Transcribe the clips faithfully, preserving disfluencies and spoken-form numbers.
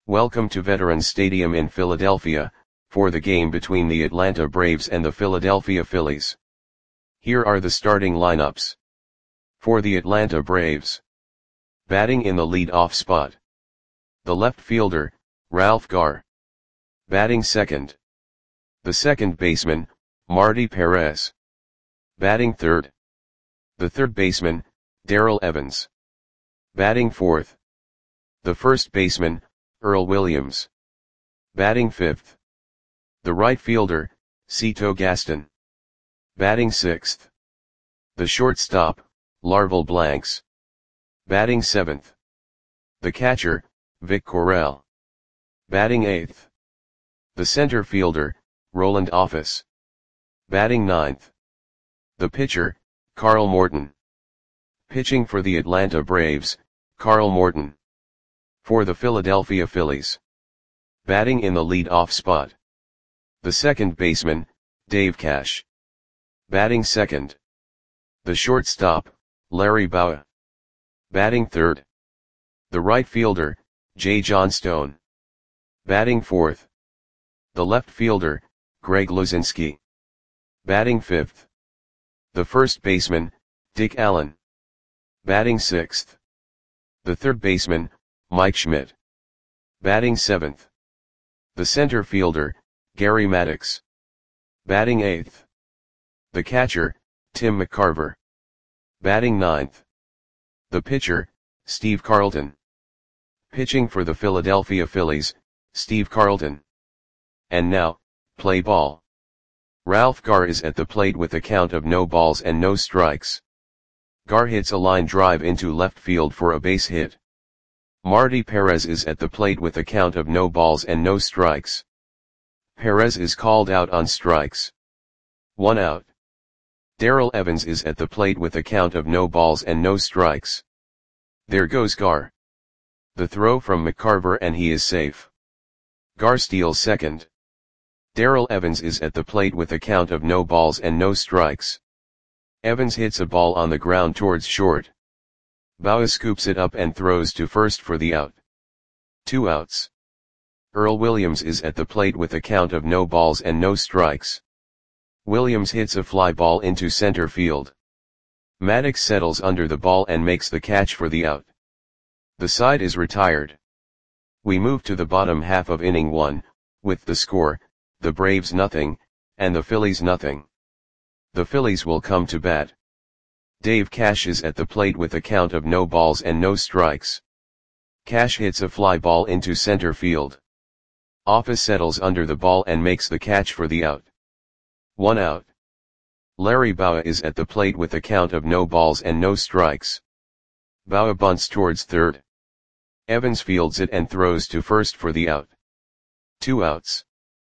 Welcome to Veterans Stadium in Philadelphia, for the game between the Atlanta Braves and the Philadelphia Phillies. Here are the starting lineups. For the Atlanta Braves. Batting in the lead-off spot. The left fielder, Ralph Garr. Batting second. The second baseman, Marty Perez. Batting third. The third baseman, Darrell Evans. Batting fourth. The first baseman, Earl Williams. Batting fifth. The right fielder, Cito Gaston. Batting sixth. The shortstop, Larvel Blanks. Batting seventh. The catcher, Vic Correll. Batting eighth. The center fielder, Roland Office. Batting ninth. The pitcher, Carl Morton. Pitching for the Atlanta Braves, Carl Morton. For the Philadelphia Phillies. Batting in the lead-off spot. The second baseman, Dave Cash. Batting second. The shortstop, Larry Bowa. Batting third. The right fielder, Jay Johnstone. Batting fourth. The left fielder, Greg Luzinski. Batting fifth. The first baseman, Dick Allen. Batting sixth. The third baseman, Mike Schmidt. Batting seventh. The center fielder, Gary Maddox. Batting eighth. The catcher, Tim McCarver. Batting ninth. The pitcher, Steve Carlton. Pitching for the Philadelphia Phillies, Steve Carlton. And now, play ball. Ralph Garr is at the plate with a count of no balls and no strikes. Garr hits a line drive into left field for a base hit. Marty Perez is at the plate with a count of no balls and no strikes. Perez is called out on strikes. One out. Darrell Evans is at the plate with a count of no balls and no strikes. There goes Garr. The throw from McCarver and he is safe. Garr steals second. Darrell Evans is at the plate with a count of no balls and no strikes. Evans hits a ball on the ground towards short. Bowa scoops it up and throws to first for the out. Two outs. Earl Williams is at the plate with a count of no balls and no strikes. Williams hits a fly ball into center field. Maddox settles under the ball and makes the catch for the out. The side is retired. We move to the bottom half of inning one, with the score, the Braves nothing, and the Phillies nothing. The Phillies will come to bat. Dave Cash is at the plate with a count of no balls and no strikes. Cash hits a fly ball into center field. Office settles under the ball and makes the catch for the out. One out. Larry Bowa is at the plate with a count of no balls and no strikes. Bowa bunts towards third. Evans fields it and throws to first for the out. Two outs.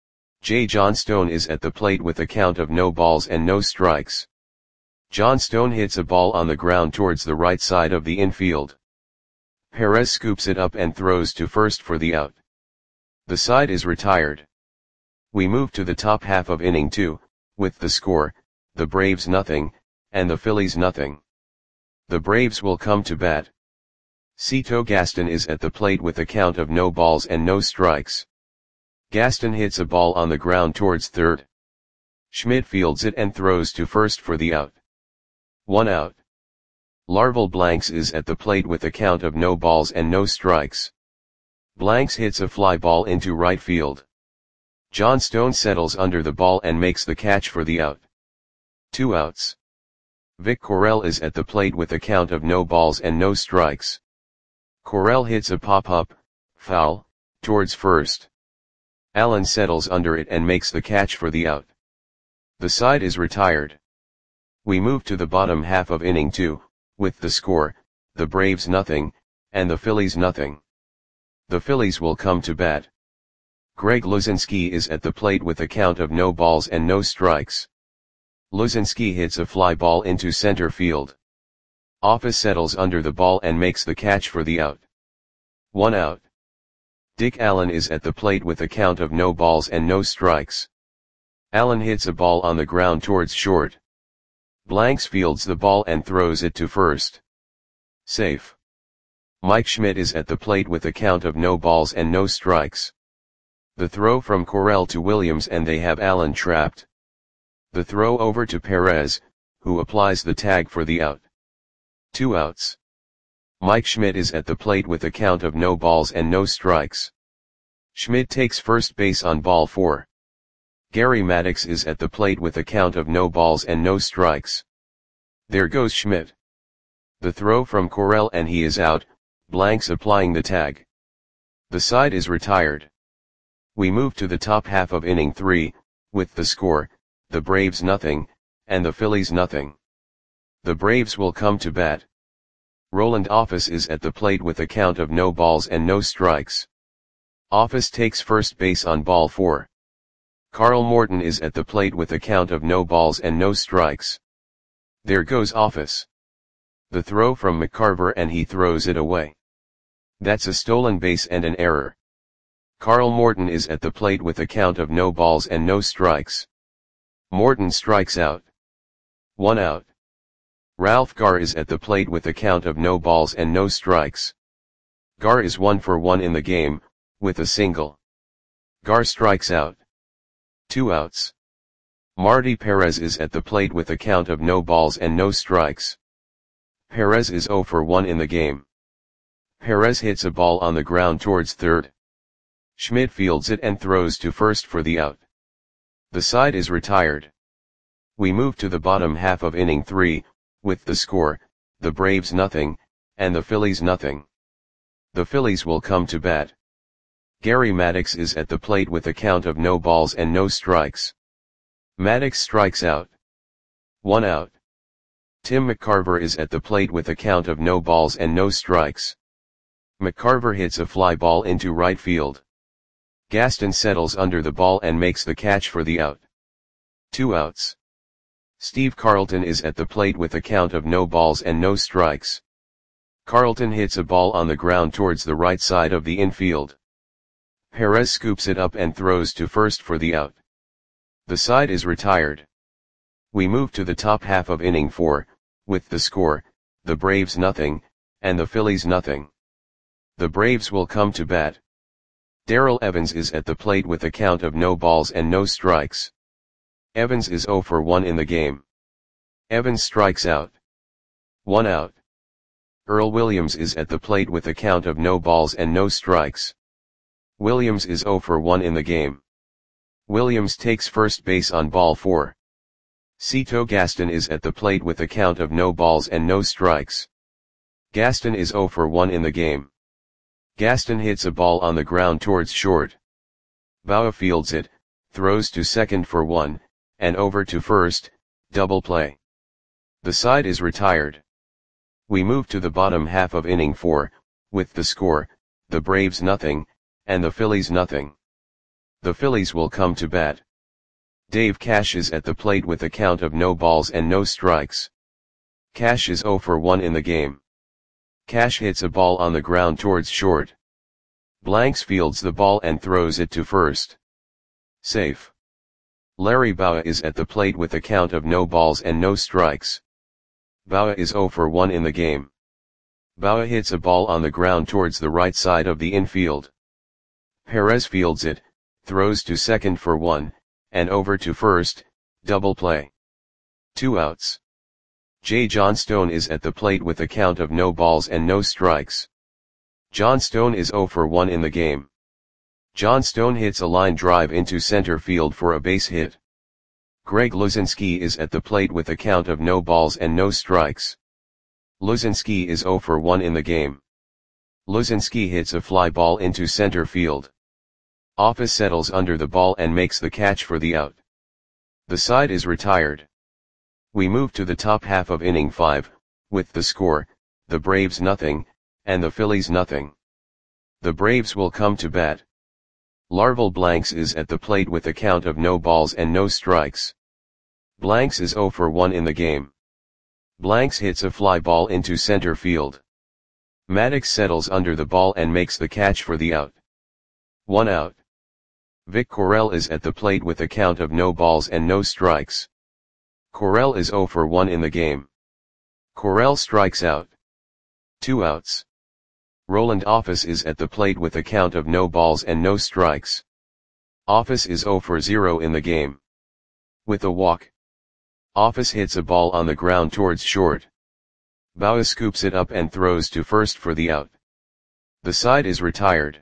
Jay Johnstone is at the plate with a count of no balls and no strikes. Johnstone hits a ball on the ground towards the right side of the infield. Perez scoops it up and throws to first for the out. The side is retired. We move to the top half of inning two, with the score, the Braves nothing, and the Phillies nothing. The Braves will come to bat. Cito Gaston is at the plate with a count of no balls and no strikes. Gaston hits a ball on the ground towards third. Schmidt fields it and throws to first for the out. One out. Larvel Blanks is at the plate with a count of no balls and no strikes. Blanks hits a fly ball into right field. Johnstone settles under the ball and makes the catch for the out. Two outs. Vic Correll is at the plate with a count of no balls and no strikes. Correll hits a pop-up, foul, towards first. Allen settles under it and makes the catch for the out. The side is retired. We move to the bottom half of inning two, with the score, the Braves nothing, and the Phillies nothing. The Phillies will come to bat. Greg Luzinski is at the plate with a count of no balls and no strikes. Luzinski hits a fly ball into center field. Office settles under the ball and makes the catch for the out. One out. Dick Allen is at the plate with a count of no balls and no strikes. Allen hits a ball on the ground towards short. Blanks fields the ball and throws it to first. Safe. Mike Schmidt is at the plate with a count of no balls and no strikes. The throw from Correll to Williams and they have Allen trapped. The throw over to Perez, who applies the tag for the out. Two outs. Mike Schmidt is at the plate with a count of no balls and no strikes. Schmidt takes first base on ball four. Gary Maddox is at the plate with a count of no balls and no strikes. There goes Schmidt. The throw from Correll and he is out, blanks applying the tag. The side is retired. We move to the top half of inning three, with the score, the Braves nothing, and the Phillies nothing. The Braves will come to bat. Roland Office is at the plate with a count of no balls and no strikes. Office takes first base on ball four. Carl Morton is at the plate with a count of no balls and no strikes. There goes Office. The throw from McCarver and he throws it away. That's a stolen base and an error. Carl Morton is at the plate with a count of no balls and no strikes. Morton strikes out. One out. Ralph Garr is at the plate with a count of no balls and no strikes. Garr is one for one in the game, with a single. Garr strikes out. Two outs. Marty Perez is at the plate with a count of no balls and no strikes. Perez is zero for one in the game. Perez hits a ball on the ground towards third. Schmidt fields it and throws to first for the out. The side is retired. We move to the bottom half of inning three, with the score, the Braves nothing, and the Phillies nothing. The Phillies will come to bat. Gary Maddox is at the plate with a count of no balls and no strikes. Maddox strikes out. One out. Tim McCarver is at the plate with a count of no balls and no strikes. McCarver hits a fly ball into right field. Gaston settles under the ball and makes the catch for the out. Two outs. Steve Carlton is at the plate with a count of no balls and no strikes. Carlton hits a ball on the ground towards the right side of the infield. Perez scoops it up and throws to first for the out. The side is retired. We move to the top half of inning four, with the score, the Braves nothing, and the Phillies nothing. The Braves will come to bat. Darrell Evans is at the plate with a count of no balls and no strikes. Evans is zero for one in the game. Evans strikes out. One out. Earl Williams is at the plate with a count of no balls and no strikes. Williams is zero for one in the game. Williams takes first base on ball four. Cito Gaston is at the plate with a count of no balls and no strikes. Gaston is zero for one in the game. Gaston hits a ball on the ground towards short. Bauer fields it, throws to second for one, and over to first, double play. The side is retired. We move to the bottom half of inning four, with the score, the Braves nothing, and the Phillies nothing. The Phillies will come to bat. Dave Cash is at the plate with a count of no balls and no strikes. Cash is zero for one in the game. Cash hits a ball on the ground towards short. Blanks fields the ball and throws it to first. Safe. Larry Bowa is at the plate with a count of no balls and no strikes. Bowa is zero for one in the game. Bowa hits a ball on the ground towards the right side of the infield. Perez fields it, throws to second for one, and over to first, double play. Two outs. Jay Johnstone is at the plate with a count of no balls and no strikes. Johnstone is zero for one in the game. Johnstone hits a line drive into center field for a base hit. Greg Luzinski is at the plate with a count of no balls and no strikes. Luzinski is zero for one in the game. Luzinski hits a fly ball into center field. Office settles under the ball and makes the catch for the out. The side is retired. We move to the top half of inning five, with the score, the Braves nothing, and the Phillies nothing. The Braves will come to bat. Larval Blanks is at the plate with a count of no balls and no strikes. Blanks is zero for one in the game. Blanks hits a fly ball into center field. Maddox settles under the ball and makes the catch for the out. One out. Vic Correll is at the plate with a count of no balls and no strikes. Correll is zero for one in the game. Correll strikes out. Two outs. Roland Office is at the plate with a count of no balls and no strikes. Office is zero for zero in the game. With a walk, Office hits a ball on the ground towards short. Bauer scoops it up and throws to first for the out. The side is retired.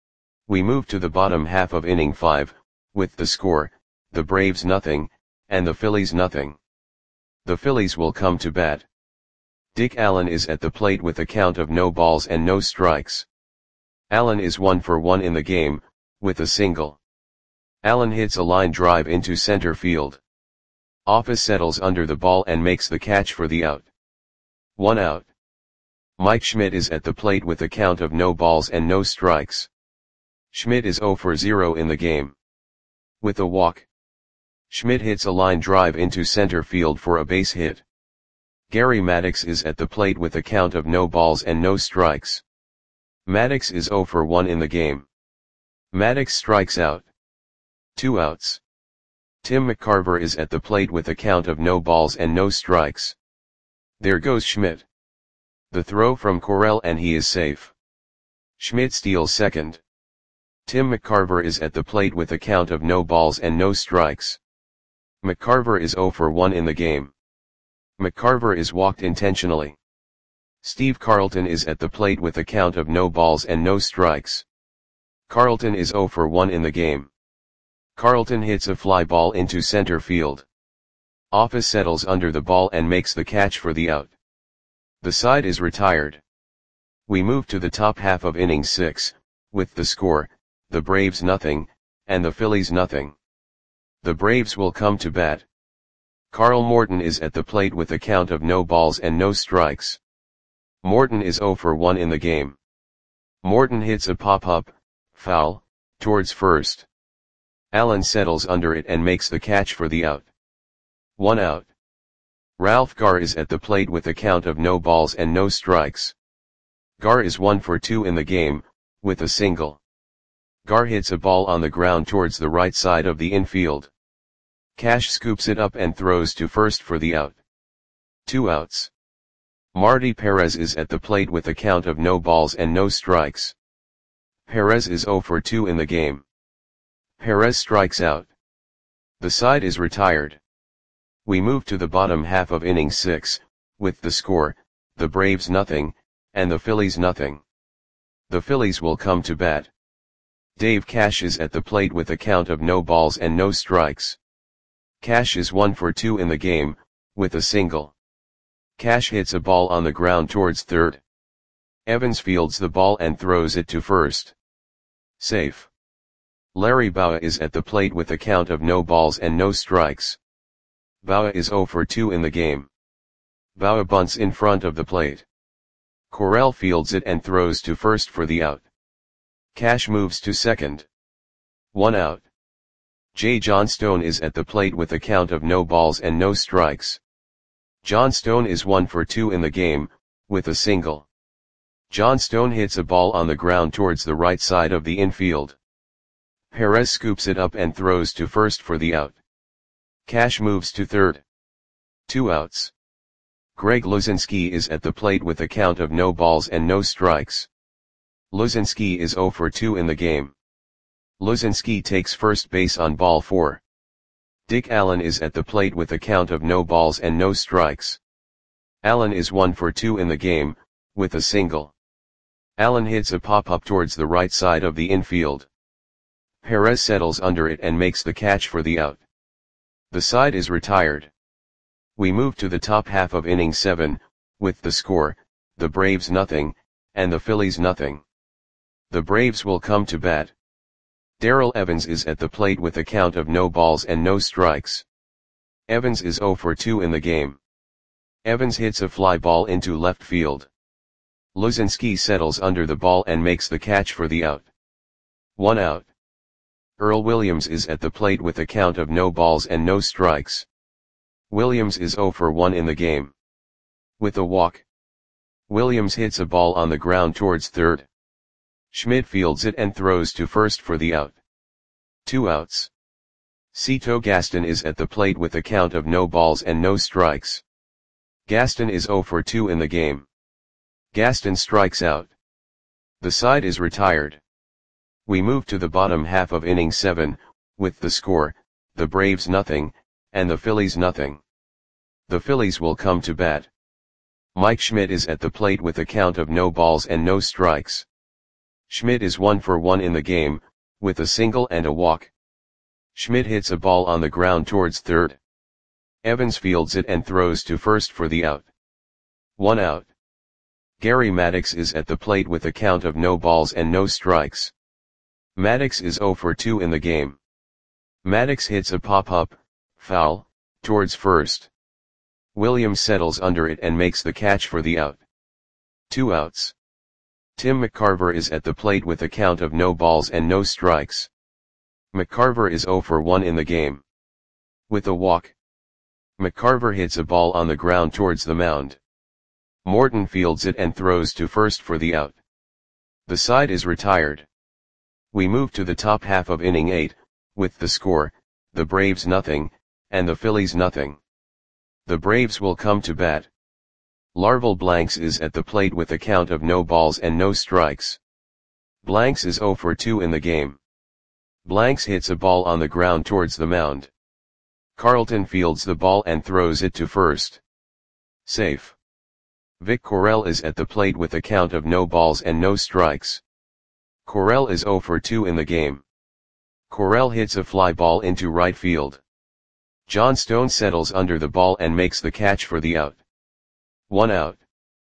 We move to the bottom half of inning five, with the score, the Braves nothing, and the Phillies nothing. The Phillies will come to bat. Dick Allen is at the plate with a count of no balls and no strikes. Allen is one for one in the game, with a single. Allen hits a line drive into center field. Office settles under the ball and makes the catch for the out. One out. Mike Schmidt is at the plate with a count of no balls and no strikes. Schmidt is zero for zero in the game. With a walk, Schmidt hits a line drive into center field for a base hit. Gary Maddox is at the plate with a count of no balls and no strikes. Maddox is zero for one in the game. Maddox strikes out. Two outs. Tim McCarver is at the plate with a count of no balls and no strikes. There goes Schmidt. The throw from Correll and he is safe. Schmidt steals second. Tim McCarver is at the plate with a count of no balls and no strikes. McCarver is zero for one in the game. McCarver is walked intentionally. Steve Carlton is at the plate with a count of no balls and no strikes. Carlton is zero for one in the game. Carlton hits a fly ball into center field. Office settles under the ball and makes the catch for the out. The side is retired. We move to the top half of inning six, with the score, the Braves nothing, and the Phillies nothing. The Braves will come to bat. Carl Morton is at the plate with a count of no balls and no strikes. Morton is zero for one in the game. Morton hits a pop-up, foul, towards first. Allen settles under it and makes the catch for the out. One out. Ralph Garr is at the plate with a count of no balls and no strikes. Garr is one for two in the game, with a single. Garr hits a ball on the ground towards the right side of the infield. Cash scoops it up and throws to first for the out. Two outs. Marty Perez is at the plate with a count of no balls and no strikes. Perez is zero for two in the game. Perez strikes out. The side is retired. We move to the bottom half of inning six, with the score, the Braves nothing, and the Phillies nothing. The Phillies will come to bat. Dave Cash is at the plate with a count of no balls and no strikes. Cash is one for two in the game, with a single. Cash hits a ball on the ground towards third. Evans fields the ball and throws it to first. Safe. Larry Bowa is at the plate with a count of no balls and no strikes. Bowa is zero for two in the game. Bowa bunts in front of the plate. Correll fields it and throws to first for the out. Cash moves to second. One out. J. Johnstone is at the plate with a count of no balls and no strikes. Johnstone is one for two in the game, with a single. Johnstone hits a ball on the ground towards the right side of the infield. Perez scoops it up and throws to first for the out. Cash moves to third. Two outs. Greg Luzinski is at the plate with a count of no balls and no strikes. Luzinski is zero for two in the game. Luzinski takes first base on ball four. Dick Allen is at the plate with a count of no balls and no strikes. Allen is one for two in the game, with a single. Allen hits a pop-up towards the right side of the infield. Perez settles under it and makes the catch for the out. The side is retired. We move to the top half of inning seven, with the score, the Braves nothing, and the Phillies nothing. The Braves will come to bat. Darrell Evans is at the plate with a count of no balls and no strikes. Evans is zero for two in the game. Evans hits a fly ball into left field. Luzinski settles under the ball and makes the catch for the out. One out. Earl Williams is at the plate with a count of no balls and no strikes. Williams is zero for one in the game. With a walk, Williams hits a ball on the ground towards third. Schmidt fields it and throws to first for the out. Two outs. Cito Gaston is at the plate with a count of no balls and no strikes. Gaston is zero for two in the game. Gaston strikes out. The side is retired. We move to the bottom half of inning seven, with the score, the Braves nothing, and the Phillies nothing. The Phillies will come to bat. Mike Schmidt is at the plate with a count of no balls and no strikes. Schmidt is one for one in the game, with a single and a walk. Schmidt hits a ball on the ground towards third. Evans fields it and throws to first for the out. One out. Gary Maddox is at the plate with a count of no balls and no strikes. Maddox is zero for two in the game. Maddox hits a pop-up, foul, towards first. Williams settles under it and makes the catch for the out. Two outs. Tim McCarver is at the plate with a count of no balls and no strikes. McCarver is zero for one in the game. With a walk. McCarver hits a ball on the ground towards the mound. Morton fields it and throws to first for the out. The side is retired. We move to the top half of inning eight, with the score, the Braves nothing, and the Phillies nothing. The Braves will come to bat. Larval Blanks is at the plate with a count of no balls and no strikes. Blanks is zero for two in the game. Blanks hits a ball on the ground towards the mound. Carlton fields the ball and throws it to first. Safe. Vic Correll is at the plate with a count of no balls and no strikes. Correll is zero for two in the game. Correll hits a fly ball into right field. John Stone settles under the ball and makes the catch for the out. One out.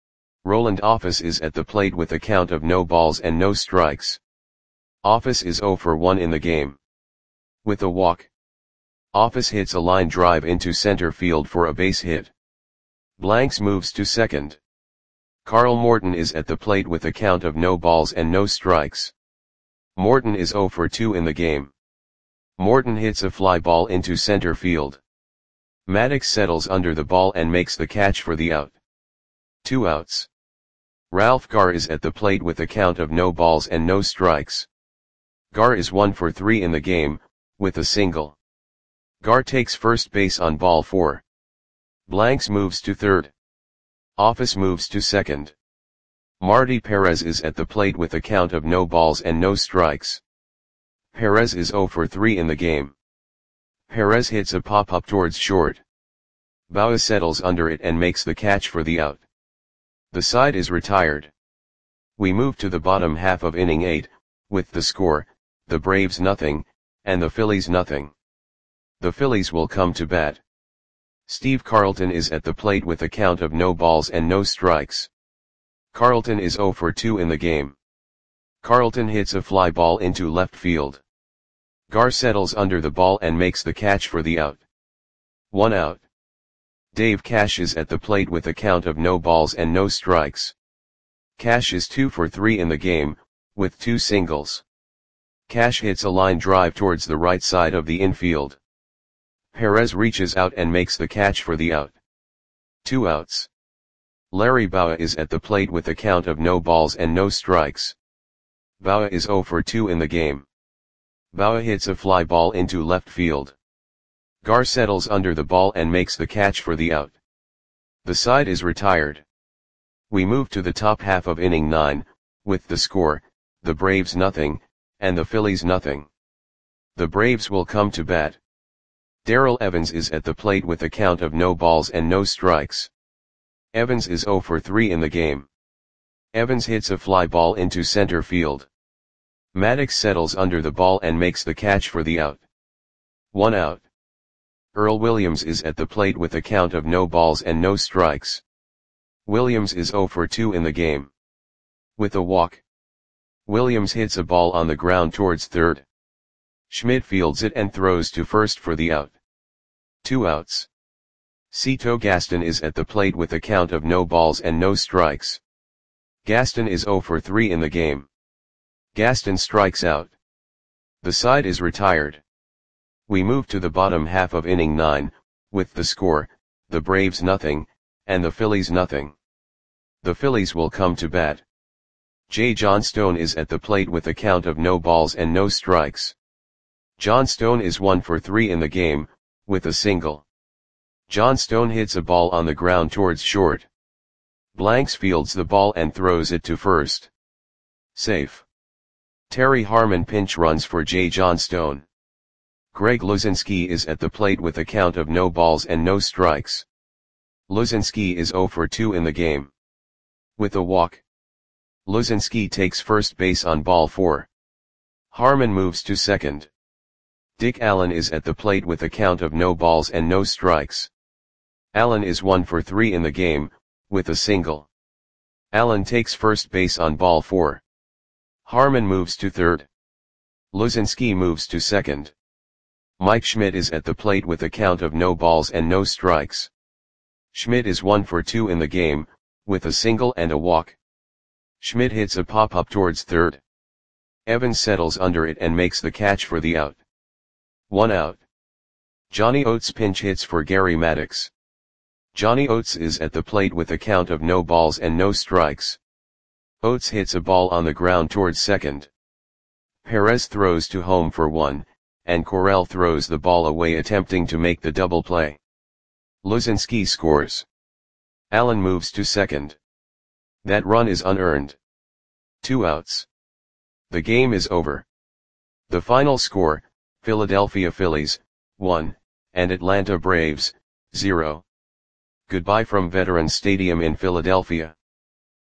Roland Office is at the plate with a count of no balls and no strikes. Office is zero for one in the game. With a walk. Office hits a line drive into center field for a base hit. Blanks moves to second. Carl Morton is at the plate with a count of no balls and no strikes. Morton is zero for two in the game. Morton hits a fly ball into center field. Maddox settles under the ball and makes the catch for the out. Two outs. Ralph Garr is at the plate with a count of no balls and no strikes. Garr is one for three in the game, with a single. Garr takes first base on ball four. Blanks moves to third. Office moves to second. Marty Perez is at the plate with a count of no balls and no strikes. Perez is zero for three in the game. Perez hits a pop-up towards short. Baugh settles under it and makes the catch for the out. The side is retired. We move to the bottom half of inning eight, with the score, the Braves nothing, and the Phillies nothing. The Phillies will come to bat. Steve Carlton is at the plate with a count of no balls and no strikes. Carlton is zero for two in the game. Carlton hits a fly ball into left field. Garr settles under the ball and makes the catch for the out. One out. Dave Cash is at the plate with a count of no balls and no strikes. Cash is two for three in the game, with two singles. Cash hits a line drive towards the right side of the infield. Perez reaches out and makes the catch for the out. Two outs. Larry Baugh is at the plate with a count of no balls and no strikes. Baugh is zero for two in the game. Baugh hits a fly ball into left field. Garr settles under the ball and makes the catch for the out. The side is retired. We move to the top half of inning nine, with the score, the Braves nothing, and the Phillies nothing. The Braves will come to bat. Darrell Evans is at the plate with a count of no balls and no strikes. Evans is zero for three in the game. Evans hits a fly ball into center field. Maddox settles under the ball and makes the catch for the out. One out. Earl Williams is at the plate with a count of no balls and no strikes. Williams is zero for two in the game. With a walk. Williams hits a ball on the ground towards third. Schmidt fields it and throws to first for the out. Two outs. Cito Gaston is at the plate with a count of no balls and no strikes. Gaston is zero for three in the game. Gaston strikes out. The side is retired. We move to the bottom half of inning nine, with the score, the Braves nothing, and the Phillies nothing. The Phillies will come to bat. J. John Stone is at the plate with a count of no balls and no strikes. John Stone is one for three in the game, with a single. John Stone hits a ball on the ground towards short. Blanks fields the ball and throws it to first. Safe. Terry Harmon pinch runs for Jay Johnstone. Greg Luzinski is at the plate with a count of no balls and no strikes. Luzinski is zero for two in the game. With a walk, Luzinski takes first base on ball four. Harmon moves to second. Dick Allen is at the plate with a count of no balls and no strikes. Allen is one for three in the game, with a single. Allen takes first base on ball four. Harmon moves to third. Luzinski moves to second. Mike Schmidt is at the plate with a count of no balls and no strikes. Schmidt is one for two in the game, with a single and a walk. Schmidt hits a pop-up towards third. Evans settles under it and makes the catch for the out. One out. Johnny Oates pinch hits for Gary Maddox. Johnny Oates is at the plate with a count of no balls and no strikes. Oates hits a ball on the ground towards second. Perez throws to home for one, and Correll throws the ball away attempting to make the double play. Luzinski scores. Allen moves to second. That run is unearned. Two outs. The game is over. The final score, Philadelphia Phillies, one, and Atlanta Braves, zero. Goodbye from Veterans Stadium in Philadelphia.